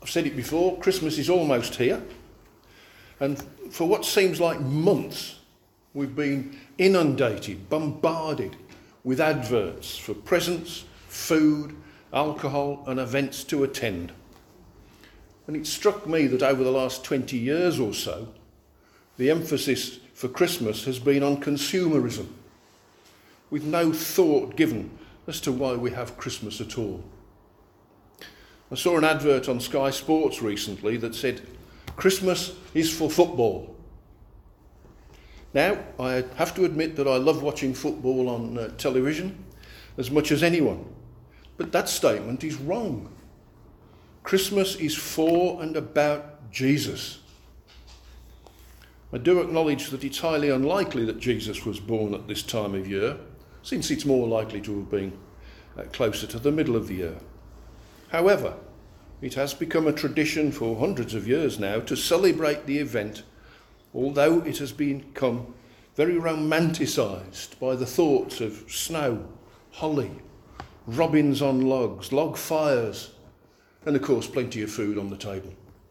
I've said it before, Christmas is almost here. And for what seems like months, we've been inundated, bombarded with adverts for presents, food, alcohol and events to attend. And it struck me that over the last 20 years or so, the emphasis for Christmas has been on consumerism, with no thought given as to why we have Christmas at all. I saw an advert on Sky Sports recently that said, "Christmas is for football." Now, I have to admit that I love watching football on television as much as anyone, but that statement is wrong. Christmas is for and about Jesus. I do acknowledge that it's highly unlikely that Jesus was born at this time of year, since it's more likely to have been closer to the middle of the year. However, it has become a tradition for hundreds of years now to celebrate the event, although it has become very romanticised by the thoughts of snow, holly, robins on logs, log fires, and of course plenty of food on the table.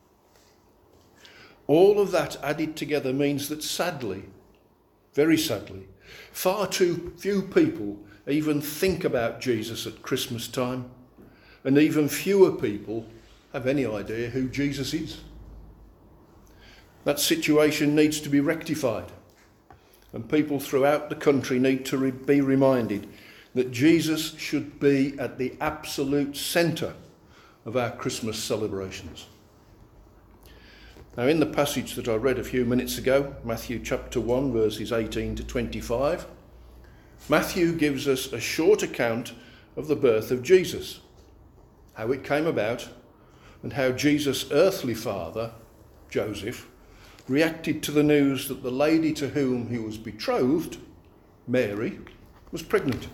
All of that added together means that sadly, very sadly, far too few people even think about Jesus at Christmas time, and even fewer people have any idea who Jesus is. That situation needs to be rectified, and people throughout the country need to be reminded that Jesus should be at the absolute centre of our Christmas celebrations. Now, in the passage that I read a few minutes ago, Matthew chapter 1, verses 18 to 25, Matthew gives us a short account of the birth of Jesus, how it came about, and how Jesus' earthly father, Joseph, reacted to the news that the lady to whom he was betrothed, Mary, was pregnant.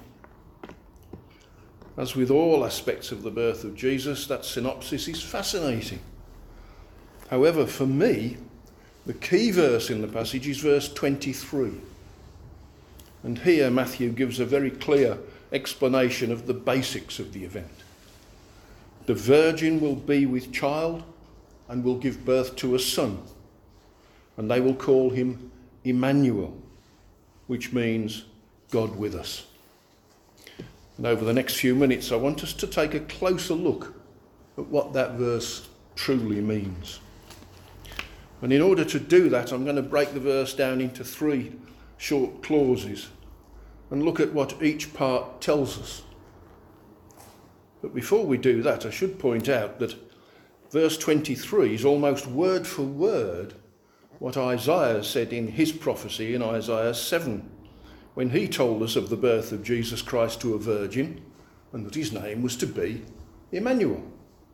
As with all aspects of the birth of Jesus, that synopsis is fascinating. However, for me, the key verse in the passage is verse 23. And here Matthew gives a very clear explanation of the basics of the event. The virgin will be with child and will give birth to a son, and they will call him Emmanuel, which means God with us. And over the next few minutes, I want us to take a closer look at what that verse truly means. And in order to do that, I'm going to break the verse down into 3 short clauses and look at what each part tells us. But before we do that, I should point out that verse 23 is almost word for word what Isaiah said in his prophecy in Isaiah 7, when he told us of the birth of Jesus Christ to a virgin and that his name was to be Emmanuel.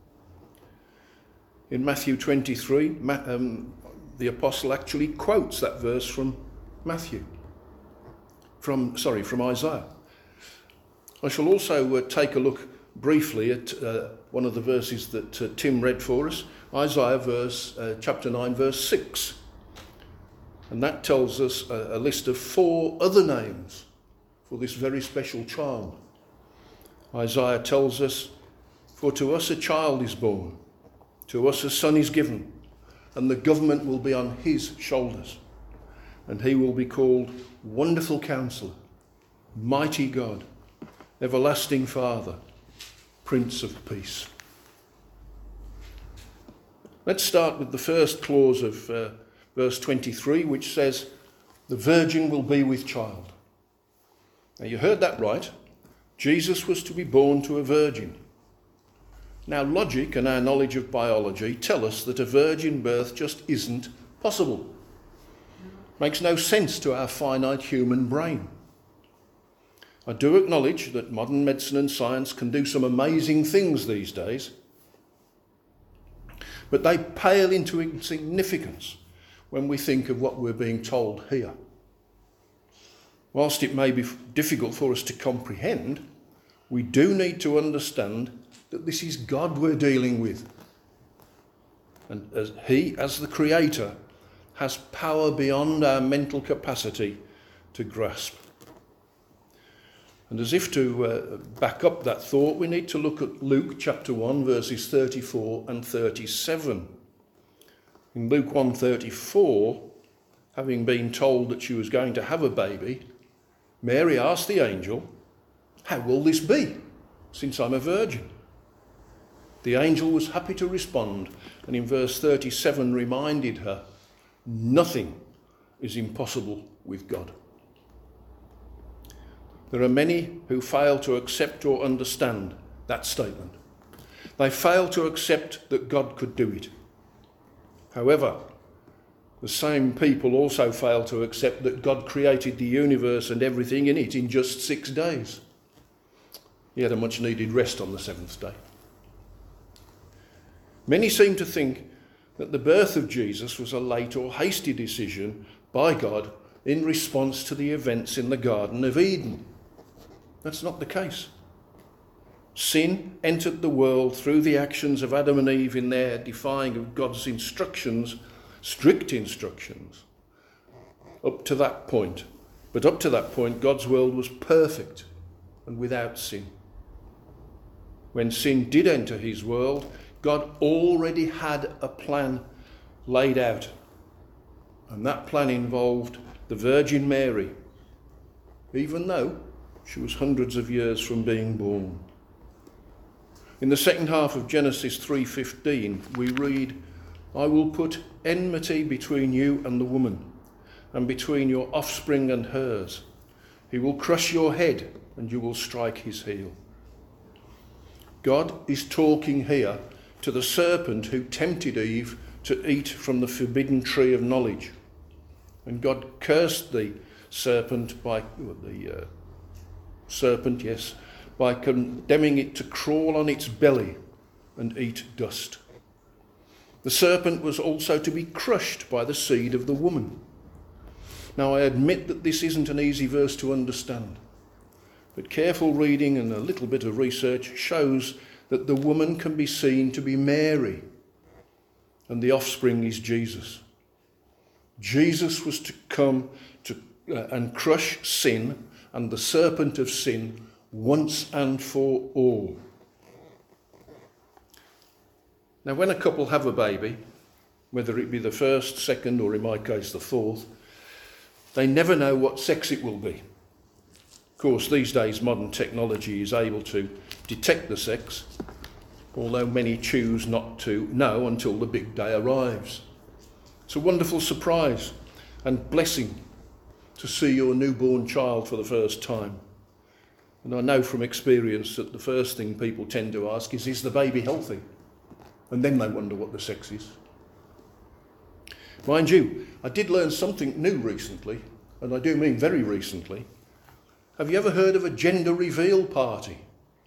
In Matthew 23, the apostle actually quotes that verse from Isaiah. I shall also take a look briefly at one of the verses that Tim read for us, Isaiah chapter 9, verse 6. And that tells us a list of 4 other names for this very special child. Isaiah tells us, "For to us a child is born, to us a son is given, and the government will be on his shoulders. And he will be called Wonderful Counselor, Mighty God, Everlasting Father, Prince of Peace." Let's start with the first clause of verse 23, which says, "The virgin will be with child." Now, you heard that right. Jesus was to be born to a virgin. Now, logic and our knowledge of biology tell us that a virgin birth just isn't possible. Makes no sense to our finite human brain. I do acknowledge that modern medicine and science can do some amazing things these days, but they pale into insignificance when we think of what we're being told here. Whilst it may be difficult for us to comprehend, we do need to understand that this is God we're dealing with. And as he, as the Creator, has power beyond our mental capacity to grasp. And as if to back up that thought, we need to look at Luke chapter 1, verses 34 and 37. In Luke 1:34, having been told that she was going to have a baby, Mary asked the angel, "How will this be, since I'm a virgin?" The angel was happy to respond, and in verse 37 reminded her, "Nothing is impossible with God." There are many who fail to accept or understand that statement. They fail to accept that God could do it. However, the same people also fail to accept that God created the universe and everything in it in just 6 days. He had a much needed rest on the 7th day. Many seem to think that the birth of Jesus was a late or hasty decision by God in response to the events in the Garden of Eden. That's not the case. Sin entered the world through the actions of Adam and Eve in their defying of God's instructions, strict instructions, up to that point. But up to that point, God's world was perfect and without sin. When sin did enter his world, God already had a plan laid out. And that plan involved the Virgin Mary, even though she was hundreds of years from being born. In the second half of Genesis 3:15, we read, "I will put enmity between you and the woman, and between your offspring and hers. He will crush your head, and you will strike his heel." God is talking here to the serpent who tempted Eve to eat from the forbidden tree of knowledge. And God cursed the serpent by condemning it to crawl on its belly and eat dust. The serpent was also to be crushed by the seed of the woman. Now, I admit that this isn't an easy verse to understand, but careful reading and a little bit of research shows that the woman can be seen to be Mary, and the offspring is Jesus. Jesus was to come and crush sin and the serpent of sin once and for all. Now, when a couple have a baby, whether it be the first, second, or in my case the fourth, they never know what sex it will be. Of course, these days modern technology is able to detect the sex, although many choose not to know until the big day arrives. It's a wonderful surprise and blessing to see your newborn child for the first time. And I know from experience that the first thing people tend to ask is the baby healthy? And then they wonder what the sex is. Mind you, I did learn something new recently, and I do mean very recently. Have you ever heard of a gender reveal party?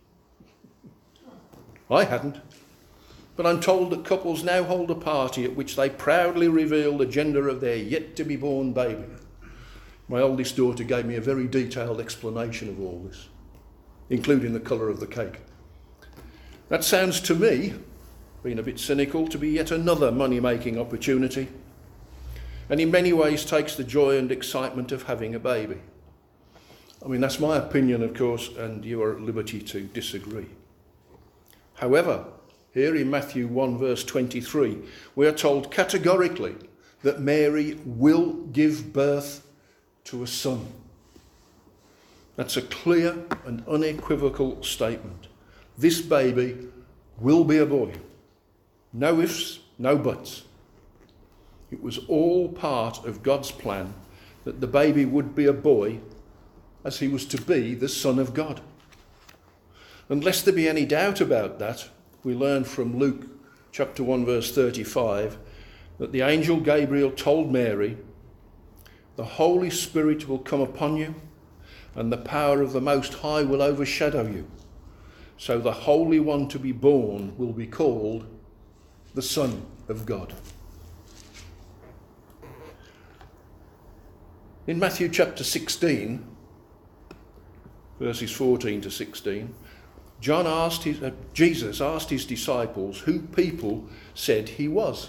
I hadn't. But I'm told that couples now hold a party at which they proudly reveal the gender of their yet-to-be-born baby. My oldest daughter gave me a very detailed explanation of all this, including the colour of the cake. That sounds to me, being a bit cynical, to be yet another money-making opportunity, and in many ways takes the joy and excitement of having a baby. I mean, that's my opinion, of course, and you are at liberty to disagree. However, here in Matthew 1 verse 23, we are told categorically that Mary will give birth to a son. That's a clear and unequivocal statement. This baby will be a boy. No ifs, no buts. It was all part of God's plan that the baby would be a boy, as he was to be the Son of God. And lest there be any doubt about that, we learn from Luke chapter 1 verse 35 that the angel Gabriel told Mary, "The Holy Spirit will come upon you, and the power of the Most High will overshadow you. So the Holy One to be born will be called the Son of God." In Matthew chapter 16, verses 14 to 16, Jesus asked his disciples who people said he was.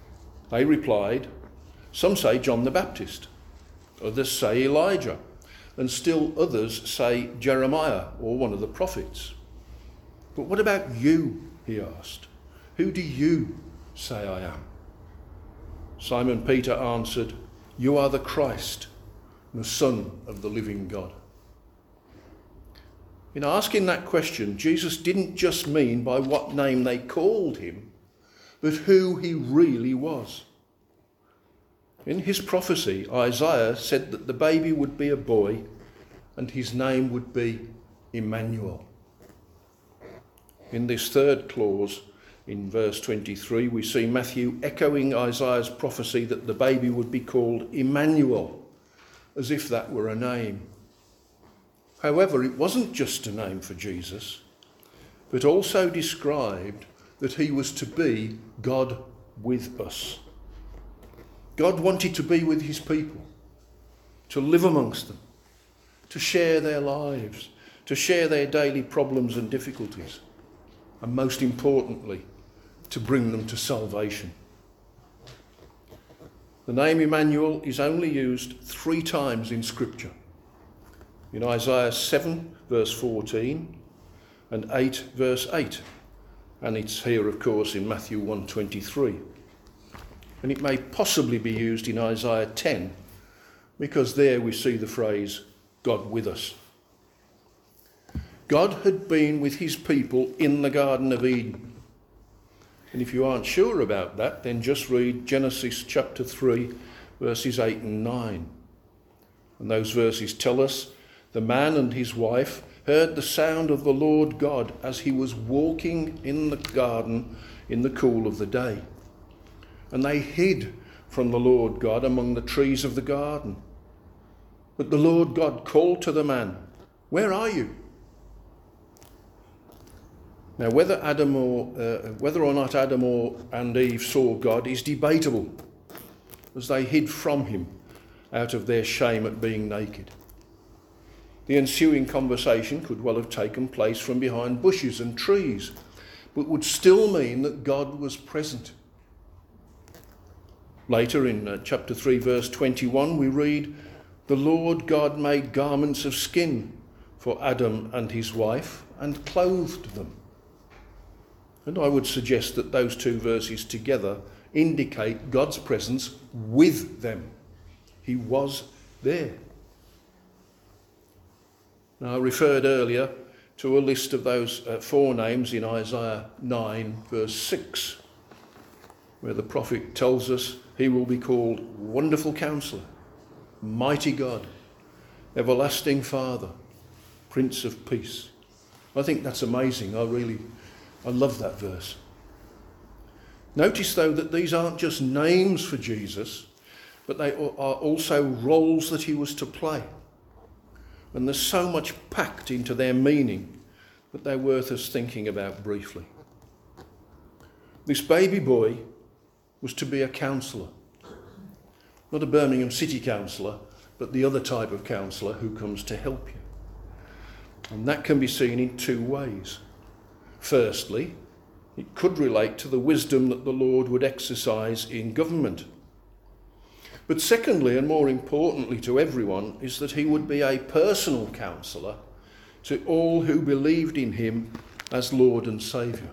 They replied, "Some say John the Baptist, others say Elijah, and still others say Jeremiah or one of the prophets. But what about you, he asked. Who do you say I am? Simon Peter answered, You are the Christ, the Son of the living God. In asking that question, Jesus didn't just mean by what name they called him, but who he really was. In his prophecy, Isaiah said that the baby would be a boy and his name would be Emmanuel. In this third clause, in verse 23, we see Matthew echoing Isaiah's prophecy that the baby would be called Emmanuel, as if that were a name. However, it wasn't just a name for Jesus, but also described that he was to be God with us. God wanted to be with his people, to live amongst them, to share their lives, to share their daily problems and difficulties, and most importantly, to bring them to salvation. The name Emmanuel is only used 3 times in Scripture. In Isaiah 7, verse 14, and 8, verse 8. And it's here, of course, in Matthew 1:23. And it may possibly be used in Isaiah 10, because there we see the phrase, God with us. God had been with his people in the Garden of Eden. And if you aren't sure about that, then just read Genesis chapter 3, verses 8 and 9. And those verses tell us, the man and his wife heard the sound of the Lord God as he was walking in the garden in the cool of the day. And they hid from the Lord God among the trees of the garden. But the Lord God called to the man, Where are you? Now, whether or not Adam and Eve saw God is debatable, as they hid from him out of their shame at being naked. The ensuing conversation could well have taken place from behind bushes and trees, but would still mean that God was present. Later in chapter 3, verse 21, we read, The Lord God made garments of skin for Adam and his wife and clothed them. And I would suggest that those 2 verses together indicate God's presence with them. He was there. Now, I referred earlier to a list of those 4 names in Isaiah 9, verse 6, where the prophet tells us he will be called Wonderful Counselor, Mighty God, Everlasting Father, Prince of Peace. I think that's amazing. I love that verse. Notice, though, that these aren't just names for Jesus, but they are also roles that he was to play. And there's so much packed into their meaning that they're worth us thinking about briefly. This baby boy was to be a counsellor. Not a Birmingham City councillor, but the other type of counsellor who comes to help you. And that can be seen in 2 ways. Firstly, it could relate to the wisdom that the Lord would exercise in government. But secondly, and more importantly to everyone, is that he would be a personal counsellor to all who believed in him as Lord and Saviour.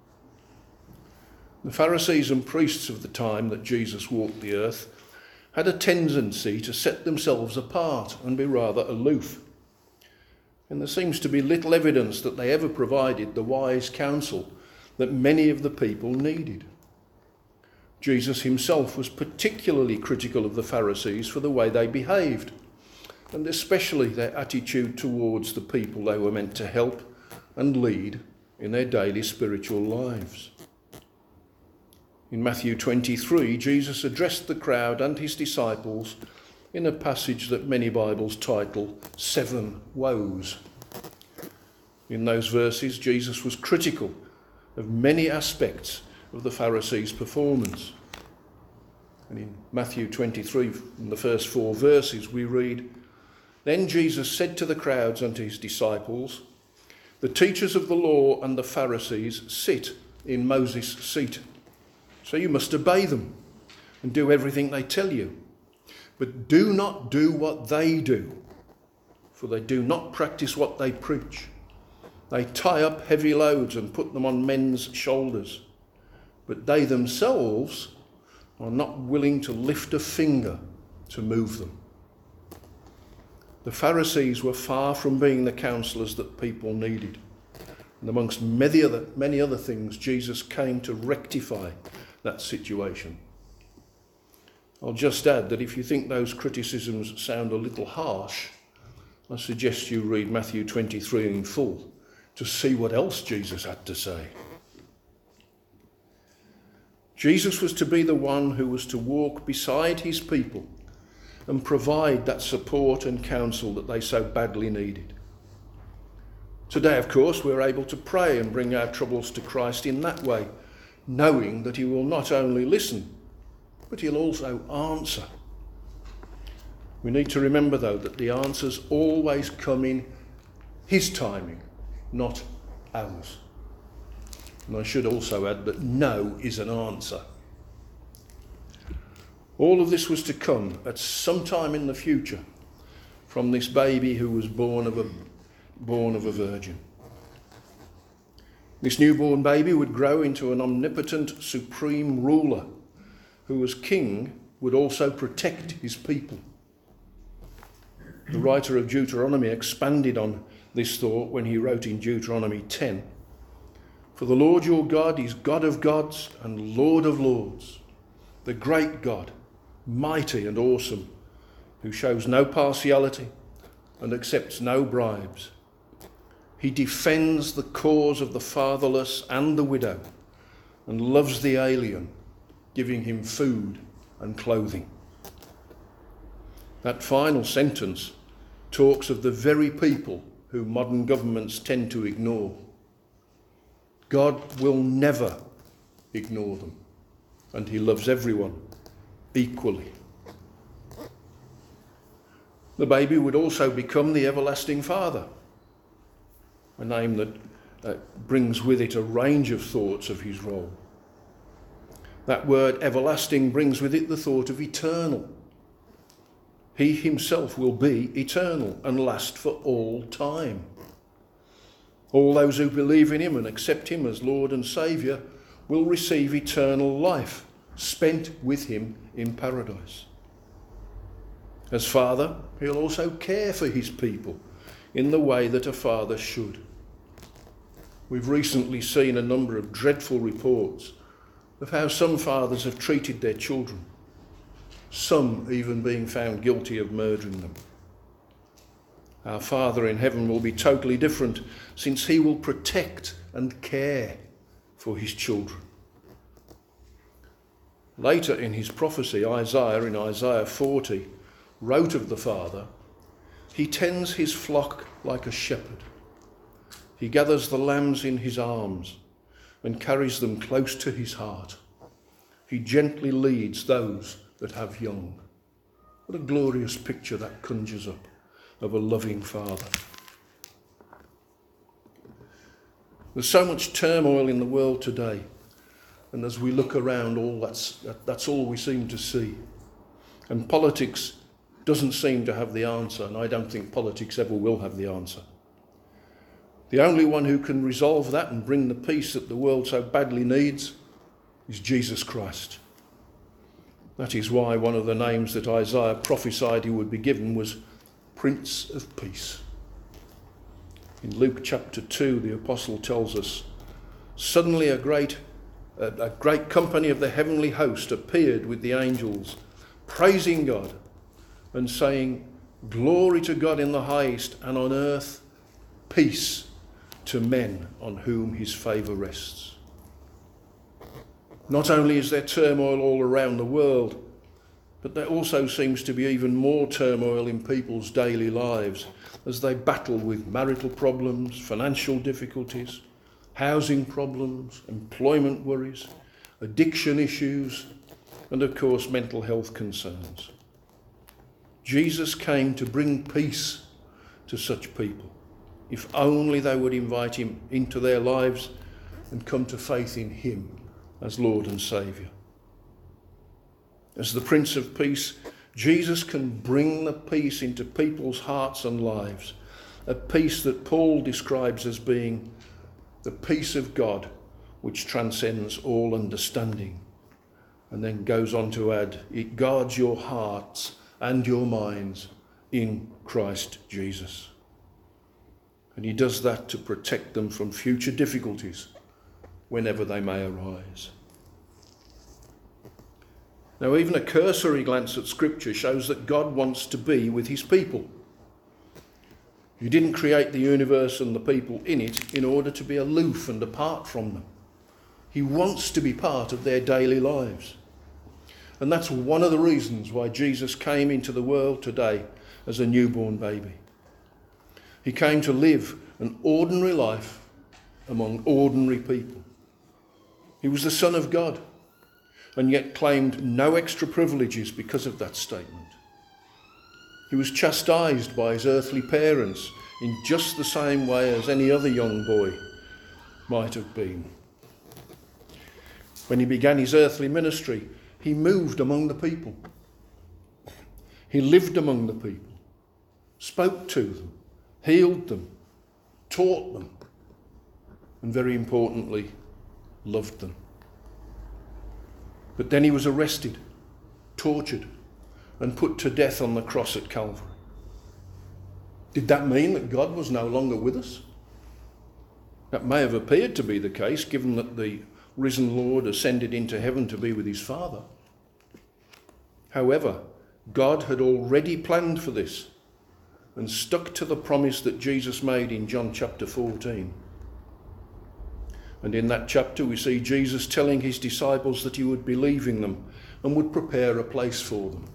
The Pharisees and priests of the time that Jesus walked the earth had a tendency to set themselves apart and be rather aloof. And there seems to be little evidence that they ever provided the wise counsel that many of the people needed. Jesus himself was particularly critical of the Pharisees for the way they behaved, and especially their attitude towards the people they were meant to help and lead in their daily spiritual lives. In Matthew 23, Jesus addressed the crowd and his disciples in a passage that many Bibles title 7 Woes. In those verses, Jesus was critical of many aspects of the Pharisees' performance. And in Matthew 23, in the first 4 verses, we read, Then Jesus said to the crowds and to his disciples, The teachers of the law and the Pharisees sit in Moses' seat. So you must obey them and do everything they tell you. But do not do what they do, for they do not practice what they preach. They tie up heavy loads and put them on men's shoulders, but they themselves are not willing to lift a finger to move them. The Pharisees were far from being the counsellors that people needed. And amongst many other things, Jesus came to rectify that situation. I'll just add that if you think those criticisms sound a little harsh, I suggest you read Matthew 23 in full to see what else Jesus had to say. Jesus was to be the one who was to walk beside his people and provide that support and counsel that they so badly needed. Today, of course, we're able to pray and bring our troubles to Christ in that way, knowing that he will not only listen, but he'll also answer. We need to remember, though, that the answers always come in his timing, not ours. And I should also add that no is an answer. All of this was to come at some time in the future from this baby who was born of a virgin. This newborn baby would grow into an omnipotent, supreme ruler who, as king, would also protect his people. The writer of Deuteronomy expanded on this thought when he wrote in Deuteronomy 10, "For the Lord your God is God of gods and Lord of lords, the great God, mighty and awesome, who shows no partiality and accepts no bribes. He defends the cause of the fatherless and the widow and loves the alien, giving him food and clothing." That final sentence talks of the very people who modern governments tend to ignore. God will never ignore them, and he loves everyone equally. The baby would also become the everlasting Father, a name that brings with it a range of thoughts of his role. That word everlasting brings with it the thought of eternal. He himself will be eternal and last for all time. All those who believe in him and accept him as Lord and Saviour will receive eternal life, spent with him in paradise. As Father, he'll also care for his people in the way that a father should. We've recently seen a number of dreadful reports of how some fathers have treated their children, some even being found guilty of murdering them. Our Father in heaven will be totally different, since he will protect and care for his children. Later in his prophecy, Isaiah, in Isaiah 40, wrote of the Father, "He tends his flock like a shepherd. He gathers the lambs in his arms and carries them close to his heart. He gently leads those that have young." What a glorious picture that conjures up of a loving Father. There's so much turmoil in the world today, and as we look around, that's all we seem to see. And politics doesn't seem to have the answer, and I don't think politics ever will have the answer. The only one who can resolve that and bring the peace that the world so badly needs is Jesus Christ. That is why one of the names that Isaiah prophesied he would be given was Prince of Peace. In Luke chapter 2, the apostle tells us, "Suddenly a great company of the heavenly host appeared with the angels, praising God and saying, 'Glory to God in the highest, and on earth peace to men on whom his favour rests.'" Not only is there turmoil all around the world, but there also seems to be even more turmoil in people's daily lives as they battle with marital problems, financial difficulties, housing problems, employment worries, addiction issues, and of course mental health concerns. Jesus came to bring peace to such people, if only they would invite him into their lives and come to faith in him as Lord and Saviour. As the Prince of Peace, Jesus can bring the peace into people's hearts and lives, a peace that Paul describes as being the peace of God which transcends all understanding. And then goes on to add, it guards your hearts and your minds in Christ Jesus. And he does that to protect them from future difficulties whenever they may arise. Now, even a cursory glance at Scripture shows that God wants to be with his people. He didn't create the universe and the people in it in order to be aloof and apart from them. He wants to be part of their daily lives. And that's one of the reasons why Jesus came into the world today as a newborn baby. He came to live an ordinary life among ordinary people. He was the Son of God, and yet claimed no extra privileges because of that statement. He was chastised by his earthly parents in just the same way as any other young boy might have been. When he began his earthly ministry, he moved among the people. He lived among the people, spoke to them, healed them, taught them, and very importantly, loved them. But then he was arrested, tortured, and put to death on the cross at Calvary. Did that mean that God was no longer with us? That may have appeared to be the case, given that the risen Lord ascended into heaven to be with his Father. However, God had already planned for this and stuck to the promise that Jesus made in John chapter 14. And in that chapter we see Jesus telling his disciples that he would be leaving them and would prepare a place for them.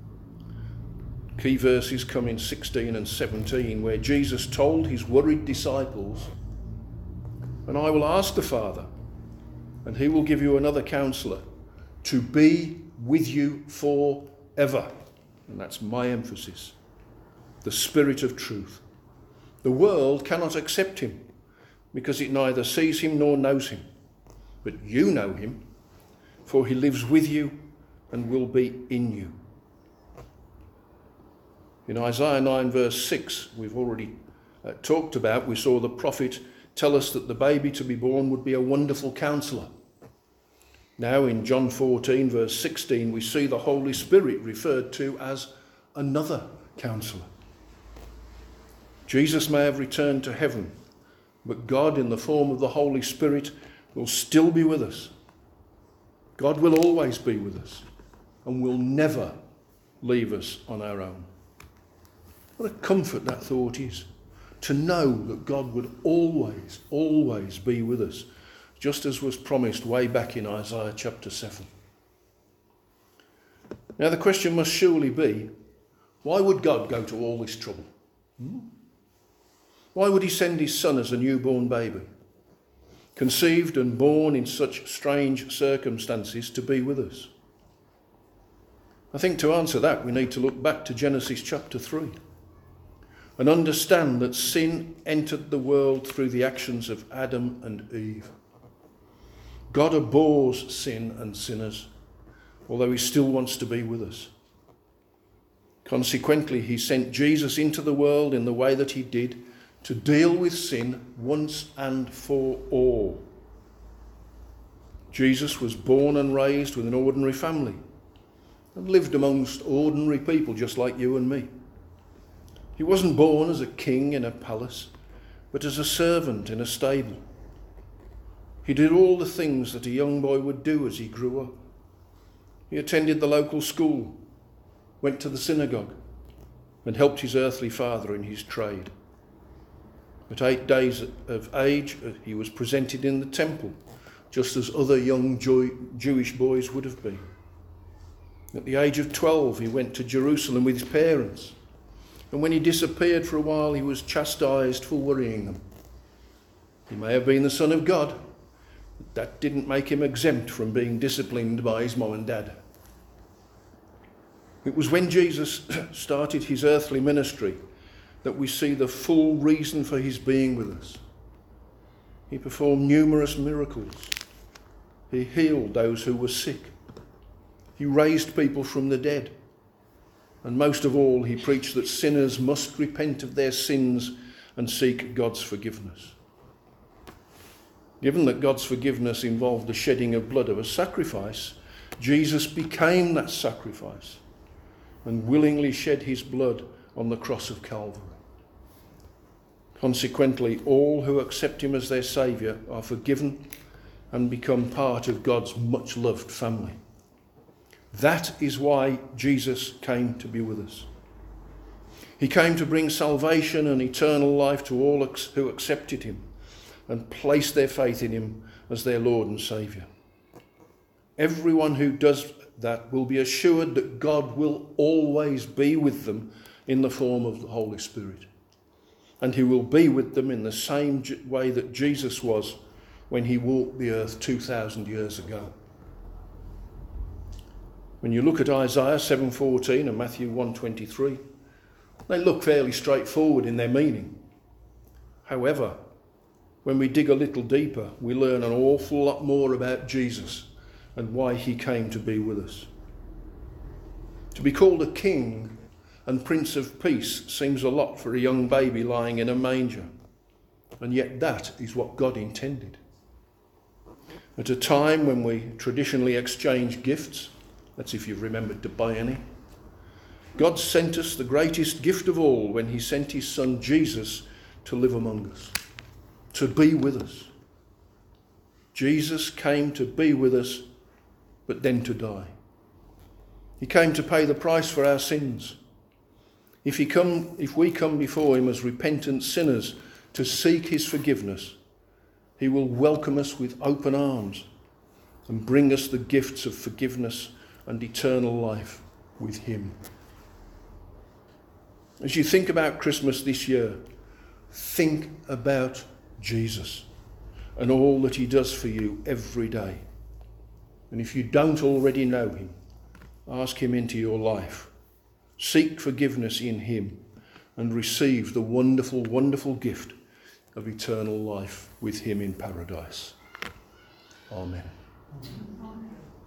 Key verses come in 16 and 17, where Jesus told his worried disciples, "And I will ask the Father, and he will give you another counselor to be with you forever." And that's my emphasis. The Spirit of truth. The world cannot accept him because it neither sees him nor knows him. But you know him, for he lives with you and will be in you. In Isaiah 9 verse 6, we've already talked about, we saw the prophet tell us that the baby to be born would be a wonderful counselor. Now in John 14 verse 16, we see the Holy Spirit referred to as another counselor. Jesus may have returned to heaven, but God in the form of the Holy Spirit will still be with us. God will always be with us and will never leave us on our own. What a comfort that thought is, to know that God would always, always be with us, just as was promised way back in Isaiah chapter 7. Now the question must surely be, why would God go to all this trouble? Why would he send his son as a newborn baby, conceived and born in such strange circumstances, to be with us? I think to answer that we need to look back to Genesis chapter 3 and understand that sin entered the world through the actions of Adam and Eve. God abhors sin and sinners, although he still wants to be with us. Consequently, he sent Jesus into the world in the way that he did to deal with sin once and for all. Jesus was born and raised with an ordinary family and lived amongst ordinary people just like you and me. He wasn't born as a king in a palace, but as a servant in a stable. He did all the things that a young boy would do as he grew up. He attended the local school, went to the synagogue, and helped his earthly father in his trade. At 8 days of age, he was presented in the temple, just as other young Jewish boys would have been. At the age of 12, he went to Jerusalem with his parents. And when he disappeared for a while, he was chastised for worrying them. He may have been the Son of God, but that didn't make him exempt from being disciplined by his mom and dad. It was when Jesus started his earthly ministry that we see the full reason for his being with us. He performed numerous miracles. He healed those who were sick. He raised people from the dead. And most of all, he preached that sinners must repent of their sins and seek God's forgiveness. Given that God's forgiveness involved the shedding of blood of a sacrifice, Jesus became that sacrifice and willingly shed his blood on the cross of Calvary. Consequently, all who accept him as their Saviour are forgiven and become part of God's much-loved family. That is why Jesus came to be with us. He came to bring salvation and eternal life to all who accepted him and placed their faith in him as their Lord and Saviour. Everyone who does that will be assured that God will always be with them in the form of the Holy Spirit. And he will be with them in the same way that Jesus was when he walked the earth 2,000 years ago. When you look at Isaiah 7:14 and Matthew 1:23, they look fairly straightforward in their meaning. However, when we dig a little deeper, we learn an awful lot more about Jesus and why he came to be with us. To be called a king and Prince of Peace seems a lot for a young baby lying in a manger, and yet that is what God intended. At a time when we traditionally exchange gifts, that's if you've remembered to buy any, God sent us the greatest gift of all when he sent his son Jesus to live among us, to be with us. Jesus came to be with us, but then to die. He came to pay the price for our sins. If we come before him as repentant sinners to seek his forgiveness, he will welcome us with open arms and bring us the gifts of forgiveness and eternal life with him. As you think about Christmas this year, think about Jesus and all that he does for you every day. And if you don't already know him, ask him into your life. Seek forgiveness in him and receive the wonderful, wonderful gift of eternal life with him in paradise. Amen.